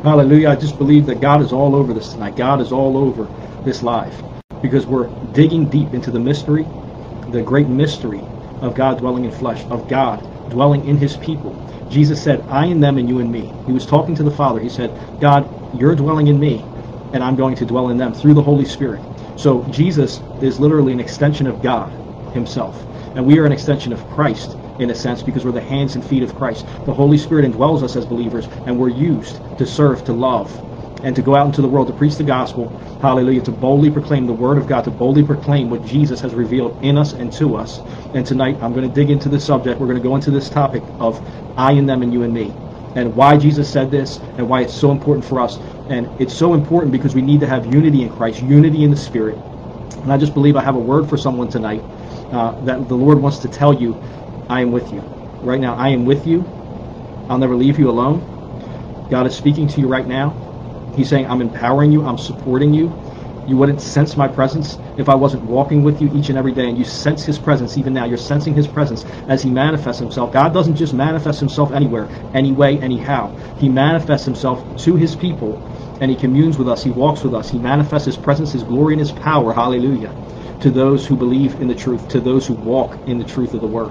Hallelujah. I just believe that God is all over this tonight. God is all over this live, because we're digging deep into the mystery, the great mystery of God dwelling in flesh, of God dwelling in his people. Jesus said, I in them and you in me. He was talking to the Father. He said, God, you're dwelling in me, and I'm going to dwell in them through the Holy Spirit. So Jesus is literally an extension of God himself. And we are an extension of Christ, in a sense, because we're the hands and feet of Christ. The Holy Spirit indwells us as believers, and we're used to serve, to love, and to go out into the world to preach the gospel. Hallelujah. To boldly proclaim the word of God, to boldly proclaim what Jesus has revealed in us and to us. And tonight I'm going to dig into this subject. We're going to go into this topic of I in them and you in me, and why Jesus said this, and why it's so important for us. And it's so important because we need to have unity in Christ, unity in the Spirit. And I just believe I have a word for someone tonight that the Lord wants to tell you, I am with you. Right now, I am with you. I'll never leave you alone. God is speaking to you right now. He's saying, I'm empowering you. I'm supporting you. You wouldn't sense my presence if I wasn't walking with you each and every day. And you sense his presence even now. You're sensing his presence as he manifests himself. God doesn't just manifest himself anywhere, anyway, anyhow. He manifests himself to his people, and he communes with us. He walks with us. He manifests his presence, his glory, and his power. Hallelujah. To those who believe in the truth, to those who walk in the truth of the word.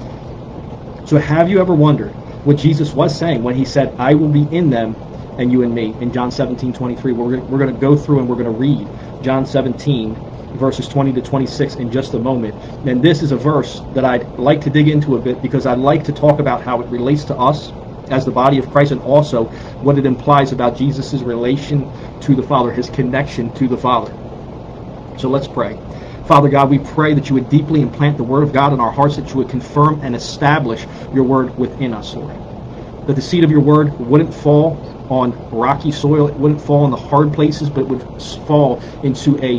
So have you ever wondered what Jesus was saying when he said, I will be in them and you and me, in John 17:23. We're going to go through and we're going to read John 17, verses 20 to 26 in just a moment. And this is a verse that I'd like to dig into a bit, because I'd like to talk about how it relates to us as the body of Christ, and also what it implies about Jesus' relation to the Father, his connection to the Father. So let's pray. Father God, we pray that you would deeply implant the word of God in our hearts, that you would confirm and establish your word within us, Lord. That the seed of your word wouldn't fall on rocky soil, it wouldn't fall in the hard places, but it would fall into a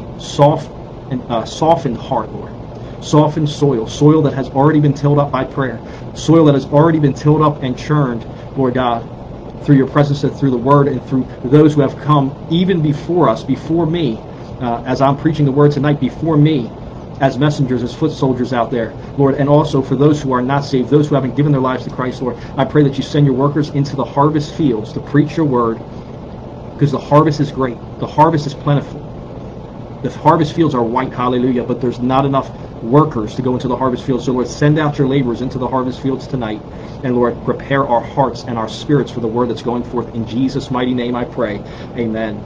softened heart, Lord. Softened soil that has already been tilled up by prayer, soil that has already been tilled up and churned, Lord God, through your presence and through the word, and through those who have come even before us, before me, as I'm preaching the word tonight, before me, as messengers, as foot soldiers out there, Lord, and also for those who are not saved, those who haven't given their lives to Christ, Lord, I pray that you send your workers into the harvest fields to preach your word, because the harvest is great. The harvest is plentiful. The harvest fields are white, hallelujah, but there's not enough workers to go into the harvest fields. So, Lord, send out your laborers into the harvest fields tonight, and, Lord, prepare our hearts and our spirits for the word that's going forth. In Jesus' mighty name I pray. Amen.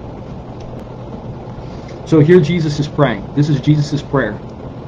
So here Jesus is praying. This is Jesus' prayer.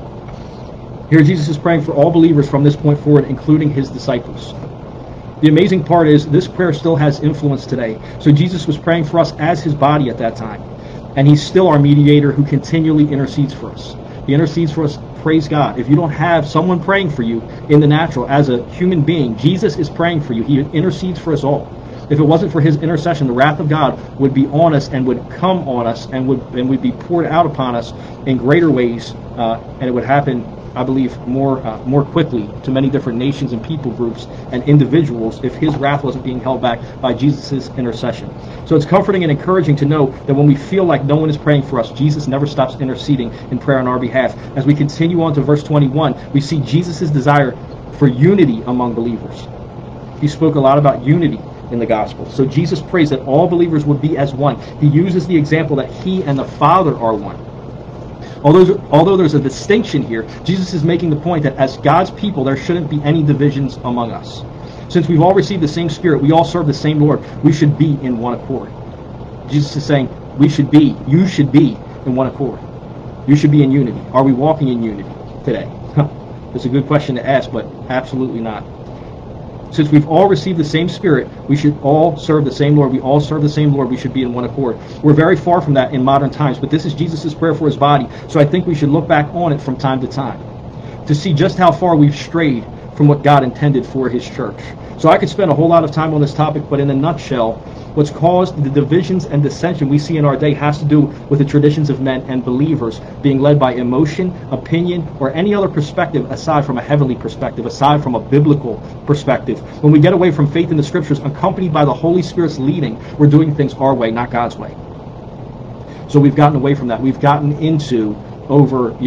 Here Jesus is praying for all believers from this point forward, including his disciples. The amazing part is this prayer still has influence today. So Jesus was praying for us as his body at that time. And he's still our mediator who continually intercedes for us. He intercedes for us. Praise God. If you don't have someone praying for you in the natural as a human being, Jesus is praying for you. He intercedes for us all. If it wasn't for his intercession, the wrath of God would be on us and would come on us and would be poured out upon us in greater ways, and it would happen, I believe, more quickly to many different nations and people groups and individuals if his wrath wasn't being held back by Jesus' intercession. So it's comforting and encouraging to know that when we feel like no one is praying for us, Jesus never stops interceding in prayer on our behalf. As we continue on to verse 21, we see Jesus' desire for unity among believers. He spoke a lot about unity in the gospel. So Jesus prays that all believers would be as one. He uses the example that he and the Father are one. Although there's a distinction here, Jesus is making the point that as God's people, there shouldn't be any divisions among us. Since we've all received the same Spirit, we all serve the same Lord, we should be in one accord. Jesus is saying, you should be in one accord. You should be in unity. Are we walking in unity today? It's a good question to ask, but absolutely not. Since we've all received the same Spirit, we should all serve the same Lord. We all serve the same Lord. We should be in one accord. We're very far from that in modern times, but this is Jesus' prayer for his body, so I think we should look back on it from time to time to see just how far we've strayed from what God intended for his church. So I could spend a whole lot of time on this topic, but in a nutshell, what's caused the divisions and dissension we see in our day has to do with the traditions of men and believers being led by emotion, opinion, or any other perspective aside from a heavenly perspective, aside from a biblical perspective. When we get away from faith in the Scriptures, accompanied by the Holy Spirit's leading, we're doing things our way, not God's way. So we've gotten away from that. We've gotten into over,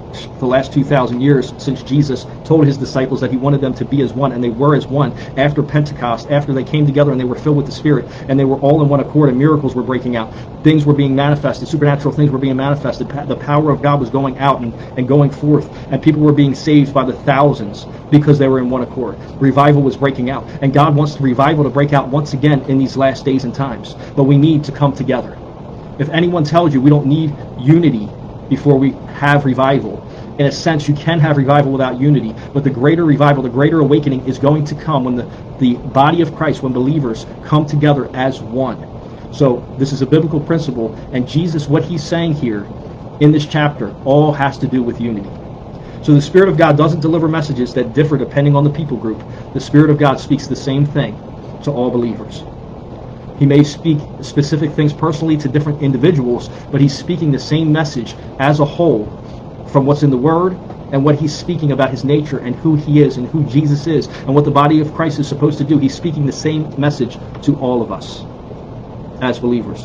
the last 2,000 years since Jesus told his disciples that he wanted them to be as one, and they were as one after Pentecost, after they came together and they were filled with the Spirit, and they were all in one accord, and miracles were breaking out. Things were being manifested, supernatural things were being manifested. The power of God was going out and going forth, and people were being saved by the thousands because they were in one accord. Revival was breaking out, and God wants the revival to break out once again in these last days and times. But we need to come together. If anyone tells you we don't need unity before we have revival, in a sense, you can have revival without unity, but the greater revival, the greater awakening is going to come when the body of Christ, when believers come together as one. So this is a biblical principle, and Jesus, what he's saying here in this chapter, all has to do with unity. So the Spirit of God doesn't deliver messages that differ depending on the people group. The Spirit of God speaks the same thing to all believers. He may speak specific things personally to different individuals, but he's speaking the same message as a whole from what's in the Word and what he's speaking about his nature and who he is and who Jesus is and what the body of Christ is supposed to do. He's speaking the same message to all of us as believers.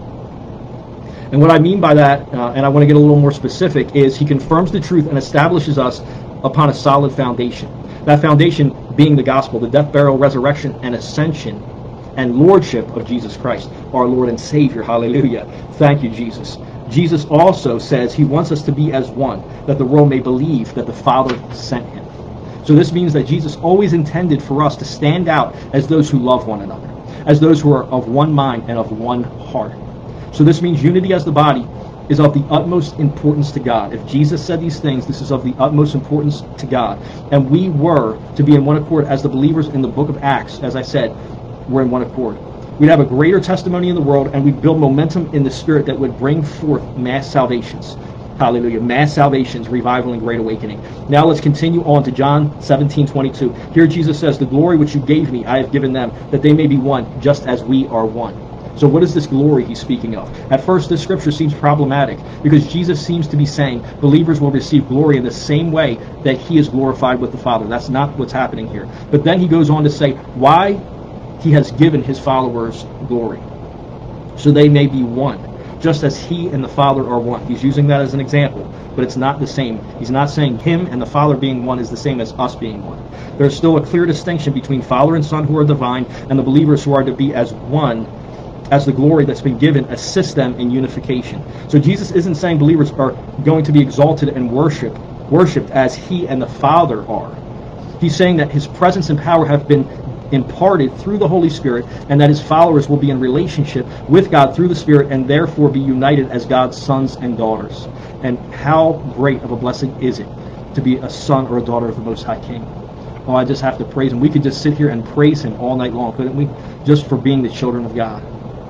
And what I mean by that, and I want to get a little more specific, is he confirms the truth and establishes us upon a solid foundation. That foundation being the gospel, the death, burial, resurrection, and ascension and lordship of Jesus Christ, our Lord and Savior. Hallelujah. Thank you, Jesus. Jesus also says he wants us to be as one, that the world may believe that the Father sent him. So this means that Jesus always intended for us to stand out as those who love one another, as those who are of one mind and of one heart. So this means unity as the body is of the utmost importance to God. If Jesus said these things, this is of the utmost importance to God. And we were to be in one accord as the believers in the book of Acts, as I said, were in one accord. We'd have a greater testimony in the world, and we'd build momentum in the Spirit that would bring forth mass salvations. Hallelujah. Mass salvations, revival, and great awakening. Now let's continue on to John 17:22. Here Jesus says, "The glory which you gave me, I have given them, that they may be one, just as we are one." So what is this glory he's speaking of? At first, this scripture seems problematic because Jesus seems to be saying believers will receive glory in the same way that he is glorified with the Father. That's not what's happening here. But then he goes on to say why he has given his followers glory, so they may be one, just as he and the Father are one. He's using that as an example, but it's not the same. He's not saying him and the Father being one is the same as us being one. There's still a clear distinction between Father and Son who are divine and the believers who are to be as one, as the glory that's been given assists them in unification. So Jesus isn't saying believers are going to be exalted and worshipped as he and the Father are. He's saying that his presence and power have been imparted through the Holy Spirit, and that his followers will be in relationship with God through the Spirit and therefore be united as God's sons and daughters. And how great of a blessing is it to be a son or a daughter of the Most High King. Oh, I just have to praise him. We could just sit here and praise him all night long, couldn't we? Just for being the children of God.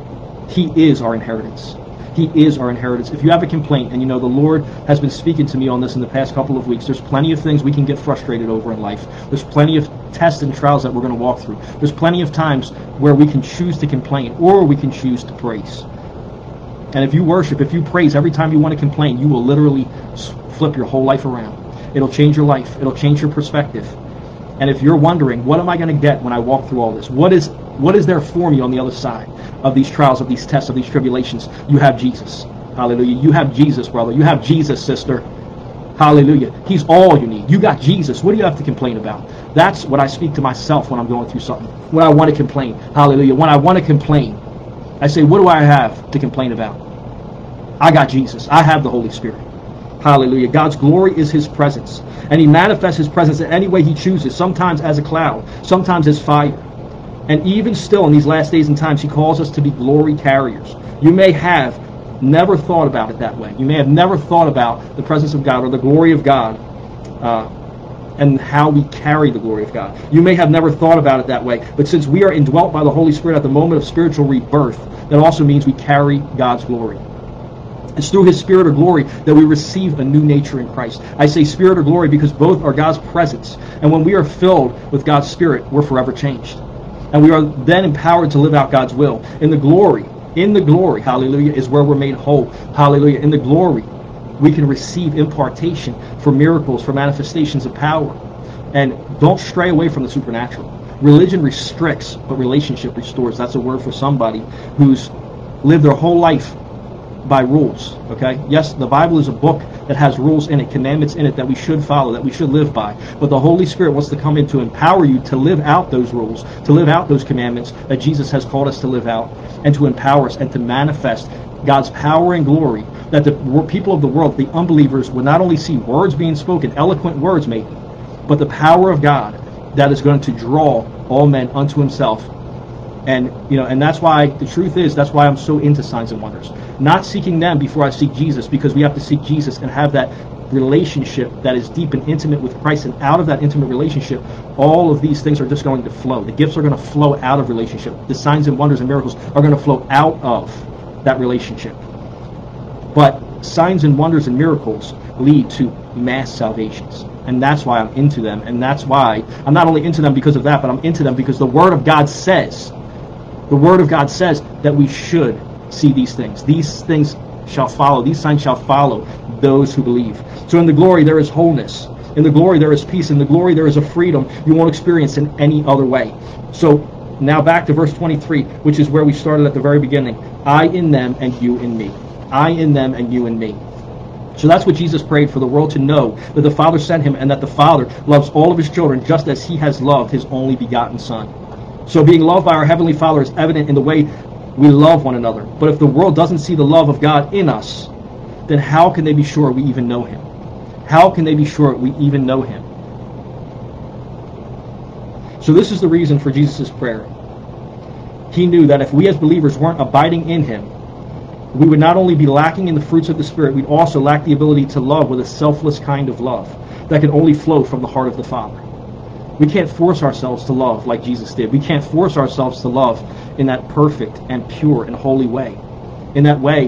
He is our inheritance. He is our inheritance. If you have a complaint, and you know the Lord has been speaking to me on this in the past couple of weeks, there's plenty of things we can get frustrated over in life. There's plenty of tests and trials that we're going to walk through. There's plenty of times where we can choose to complain or we can choose to praise. And if you worship, if you praise every time you want to complain, you will literally flip your whole life around. It'll change your life. It'll change your perspective. And if you're wondering, what am I going to get when I walk through all this? What is there for me on the other side of these trials, of these tests, of these tribulations? You have Jesus. Hallelujah. You have Jesus, brother. You have Jesus, sister. Hallelujah. He's all you need. You got Jesus. What do you have to complain about? That's what I speak to myself when I'm going through something. When I want to complain. Hallelujah. When I want to complain, I say, what do I have to complain about? I got Jesus. I have the Holy Spirit. Hallelujah. God's glory is his presence. And he manifests his presence in any way he chooses, sometimes as a cloud, sometimes as fire. And even still in these last days and times, he calls us to be glory carriers. You may have never thought about it that way. You may have never thought about the presence of God or the glory of God and how we carry the glory of God. You may have never thought about it that way. But since we are indwelt by the Holy Spirit at the moment of spiritual rebirth, that also means we carry God's glory. It's through his spirit or glory that we receive a new nature in Christ. I say spirit or glory because both are God's presence. And when we are filled with God's spirit, we're forever changed. And we are then empowered to live out God's will. In the glory, hallelujah, is where we're made whole. Hallelujah. In the glory, we can receive impartation for miracles, for manifestations of power. And don't stray away from the supernatural. Religion restricts, but relationship restores. That's a word for somebody who's lived their whole life by rules, okay? Yes, the Bible is a book that has rules in it, commandments in it that we should follow, that we should live by. But the Holy Spirit wants to come in to empower you to live out those rules, to live out those commandments that Jesus has called us to live out, and to empower us and to manifest God's power and glory, that the people of the world, the unbelievers, would not only see words being spoken, eloquent words maybe, but the power of God that is going to draw all men unto himself. And and that's why the truth is, that's why I'm so into signs and wonders. Not seeking them before I seek Jesus, because we have to seek Jesus and have that relationship that is deep and intimate with Christ. And out of that intimate relationship, all of these things are just going to flow. The gifts are going to flow out of relationship. The signs and wonders and miracles are going to flow out of that relationship. But signs and wonders and miracles lead to mass salvations. And that's why I'm into them. And that's why I'm not only into them because of that, but I'm into them because the Word of God says, that we should see these things. These things shall follow. These signs shall follow those who believe. So in the glory there is wholeness. In the glory there is peace. In the glory there is a freedom you won't experience in any other way. So now back to verse 23, which is where we started at the very beginning. I in them and you in me. I in them and you in me. So that's what Jesus prayed for the world to know, that the Father sent him and that the Father loves all of his children just as he has loved his only begotten Son. So being loved by our Heavenly Father is evident in the way we love one another. But if the world doesn't see the love of God in us, then how can they be sure we even know him? How can they be sure we even know him? So this is the reason for Jesus' prayer. He knew that if we as believers weren't abiding in him, we would not only be lacking in the fruits of the Spirit, we'd also lack the ability to love with a selfless kind of love that can only flow from the heart of the Father. We can't force ourselves to love like Jesus did. We can't force ourselves to love in that perfect and pure and holy way. In that way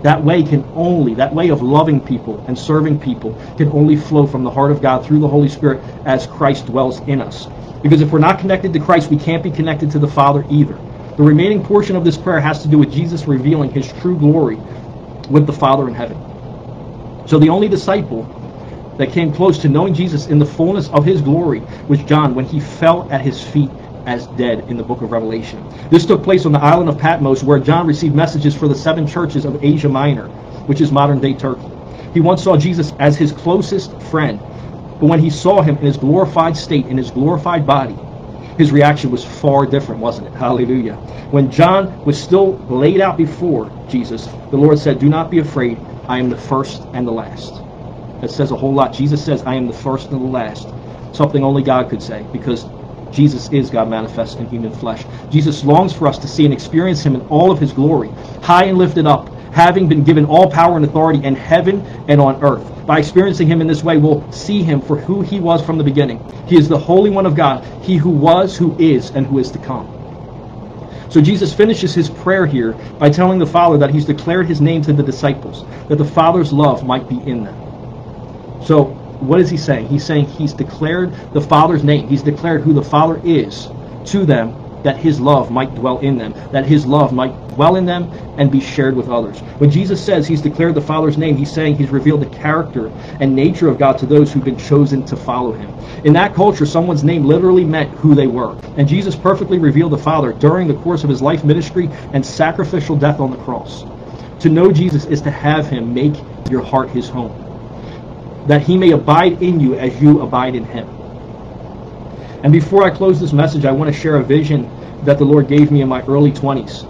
of loving people and serving people can only flow from the heart of God through the Holy Spirit as Christ dwells in us. Because if we're not connected to Christ, we can't be connected to the Father either. The remaining portion of this prayer has to do with Jesus revealing his true glory with the Father in heaven. So the only disciple that came close to knowing Jesus in the fullness of his glory was John, when he fell at his feet as dead in the book of Revelation. This took place on the island of Patmos, where John received messages for the 7 churches of Asia Minor, which is modern-day Turkey. He once saw Jesus as his closest friend, but when he saw him in his glorified state, in his glorified body, his reaction was far different, wasn't it? Hallelujah. When John was still laid out before Jesus, the Lord said, "Do not be afraid. I am the first and the last." That says a whole lot. Jesus says, "I am the first and the last." Something only God could say, because Jesus is God manifest in human flesh. Jesus longs for us to see and experience him in all of his glory, high and lifted up, having been given all power and authority in heaven and on earth. By experiencing him in this way, we'll see him for who he was from the beginning. He is the Holy One of God, he who was, who is, and who is to come. So Jesus finishes his prayer here by telling the Father that he's declared his name to the disciples, that the Father's love might be in them. So what is he saying? He's saying he's declared the Father's name. He's declared who the Father is to them, that his love might dwell in them, that his love might dwell in them and be shared with others. When Jesus says he's declared the Father's name, he's saying he's revealed the character and nature of God to those who've been chosen to follow him. In that culture, someone's name literally meant who they were. And Jesus perfectly revealed the Father during the course of his life ministry and sacrificial death on the cross. To know Jesus is to have him make your heart his home, that he may abide in you as you abide in him. And before I close this message, I want to share a vision that the Lord gave me in my early 20s.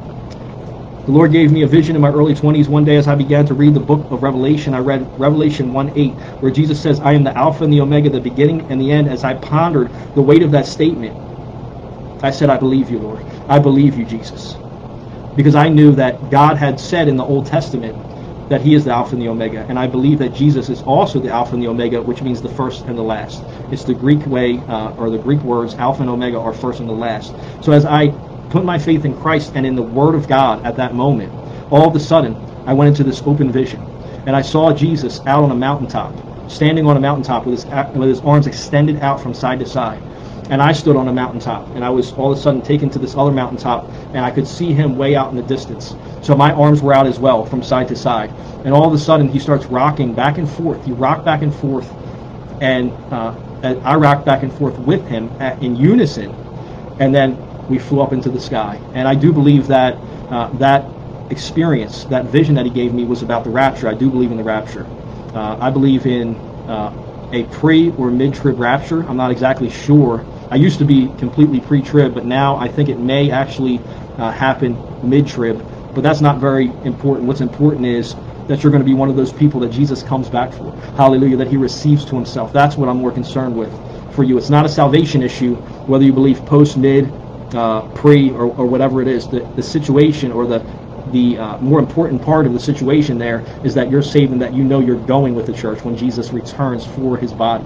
The Lord gave me a vision in my early 20s. One day as I began to read the book of Revelation, I read Revelation 1:8, where Jesus says, "I am the Alpha and the Omega, the beginning and the end." As I pondered the weight of that statement, I said, "I believe you, Lord. I believe you, Jesus." Because I knew that God had said in the Old Testament that he is the Alpha and the Omega. And I believe that Jesus is also the Alpha and the Omega, which means the first and the last. It's the Greek way, or the Greek words, Alpha and Omega are first and the last. So as I put my faith in Christ and in the Word of God at that moment, all of a sudden, I went into this open vision. And I saw Jesus out on a mountaintop, standing on a mountaintop with his arms extended out from side to side. And I stood on a mountaintop, and I was all of a sudden taken to this other mountaintop, and I could see him way out in the distance. So my arms were out as well, from side to side. And all of a sudden, he starts rocking back and forth. He rocked back and forth, and I rocked back and forth with him in unison. And then we flew up into the sky. And I do believe that that experience, that vision that he gave me, was about the rapture. I do believe in the rapture. I believe in a pre or mid-trib rapture. I'm not exactly sure. I used to be completely pre-trib, but now I think it may actually happen mid-trib. But that's not very important. What's important is that you're going to be one of those people that Jesus comes back for. Hallelujah, that he receives to himself. That's what I'm more concerned with for you. It's not a salvation issue, whether you believe post, mid, pre, or whatever it is. The situation, or the more important part of the situation there, is that you're saved and that you know you're going with the church when Jesus returns for his body.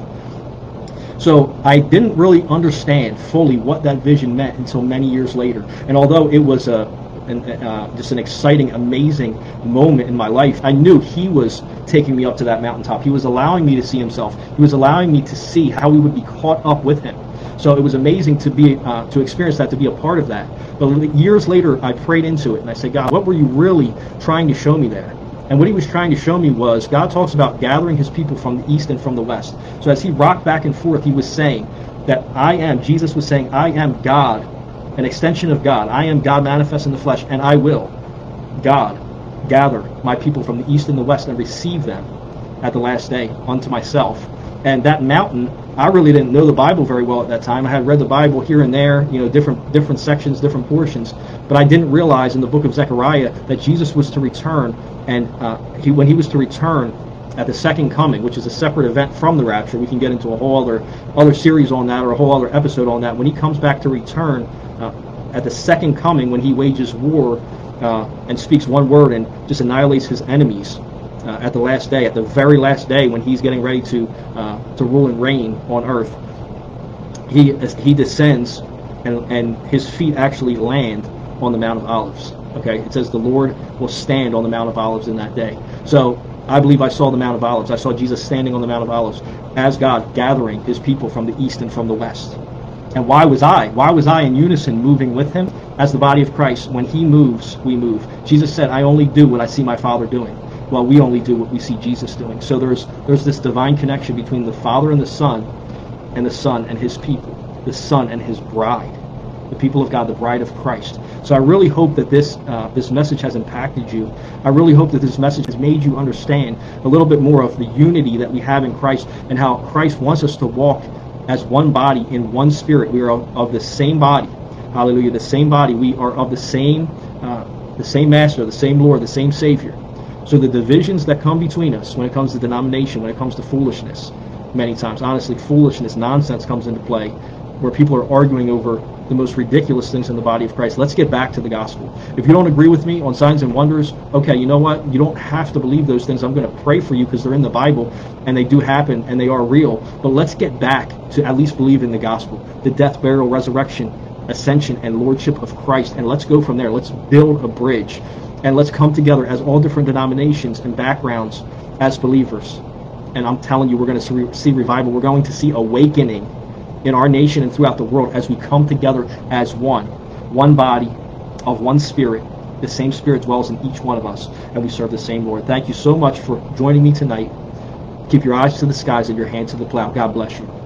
So I didn't really understand fully what that vision meant until many years later. And although it was just an exciting, amazing moment in my life, I knew he was taking me up to that mountaintop. He was allowing me to see himself. He was allowing me to see how we would be caught up with him. So it was amazing to experience that, to be a part of that. But years later, I prayed into it, and I said, God, what were you really trying to show me there? And what he was trying to show me was, God talks about gathering his people from the east and from the west. So as he rocked back and forth, he was saying that Jesus was saying, I am God, an extension of God. I am God manifest in the flesh, and I will, God, gather my people from the east and the west and receive them at the last day unto myself. And that mountain, I really didn't know the Bible very well at that time. I had read the Bible here and there, different sections, different portions, but I didn't realize in the book of Zechariah that Jesus was to return, and when he was to return at the second coming, which is a separate event from the rapture. We can get into a whole other series on that, or a whole other episode on that. When he comes back to return at the second coming, when he wages war and speaks one word and just annihilates his enemies at the last day, at the very last day, when he's getting ready to rule and reign on earth, he descends, and his feet actually land on the Mount of Olives. Okay, it says the Lord will stand on the Mount of Olives in that day. So I believe I saw the Mount of Olives. I saw Jesus standing on the Mount of Olives as God gathering his people from the east and from the west. And why was I in unison moving with him? As the body of Christ, when he moves, we move. Jesus said, I only do what I see my Father doing. Well, we only do what we see Jesus doing. So there's this divine connection between the Father and the Son and his people, the Son and his bride, the people of God, the bride of Christ. So I really hope that this message has impacted you. I really hope that this message has made you understand a little bit more of the unity that we have in Christ, and how Christ wants us to walk as one body in one spirit. We are of the same body. Hallelujah. The same body. We are of the same Master, the same Lord, the same Savior. So the divisions that come between us when it comes to denomination, when it comes to foolishness, many times, honestly, foolishness, nonsense comes into play, where people are arguing over the most ridiculous things in the body of Christ. Let's get back to the gospel. If you don't agree with me on signs and wonders, okay, you know what? You don't have to believe those things. I'm going to pray for you because they're in the Bible and they do happen and they are real. But let's get back to at least believe in the gospel, the death, burial, resurrection, ascension, and lordship of Christ. And let's go from there. Let's build a bridge. And let's come together as all different denominations and backgrounds as believers. And I'm telling you, we're going to see revival. We're going to see awakening in our nation and throughout the world as we come together as one body of one spirit. The same spirit dwells in each one of us, and we serve the same Lord. Thank you so much for joining me tonight. Keep your eyes to the skies and your hand to the plow. God bless you.